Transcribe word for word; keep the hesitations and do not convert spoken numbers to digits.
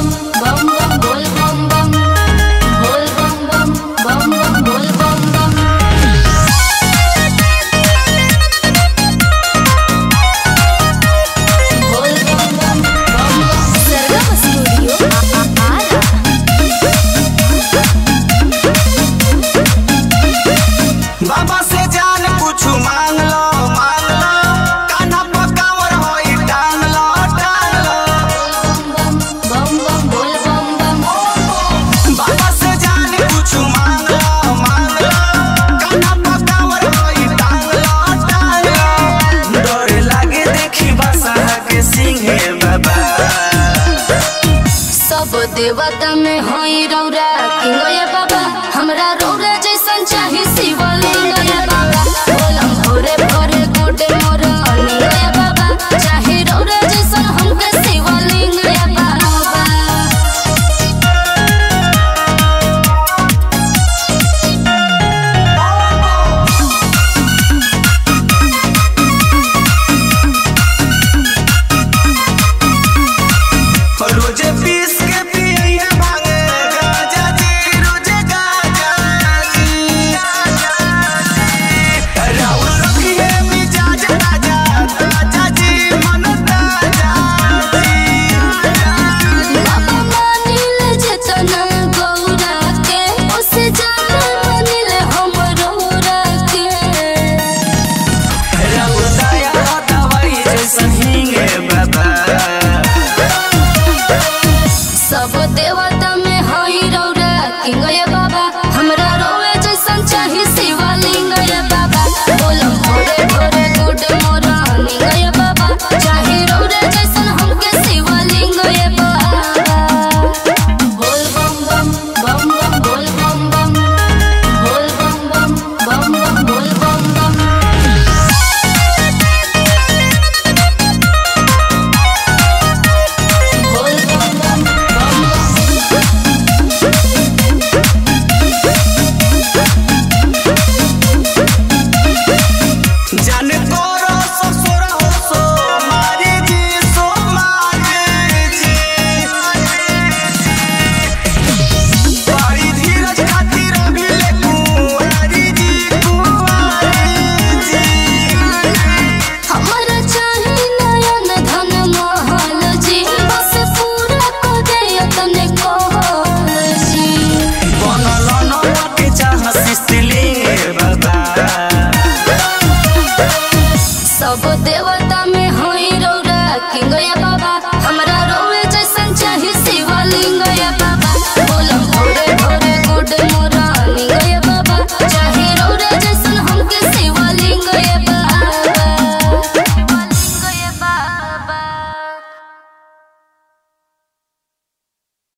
bum bum bum bol bum bum bol bum bum bum bum bol bum bum bol bum bum bum Sargam Studio Ara बाबा से जान कुछ मांग लो मांग लो कान्हा पकावर होई टांग लो टांग लो bum bum bum bol bum bum बाबा से जान कुछ मांग लो मांग लो कान्हा पकावर होई टांग लो टांग लो डर लागे देखी बसा के सिंह बाबा सब देवता में होई रौरा किंगया बाबा हमरा रौरा जैसन चाही शिव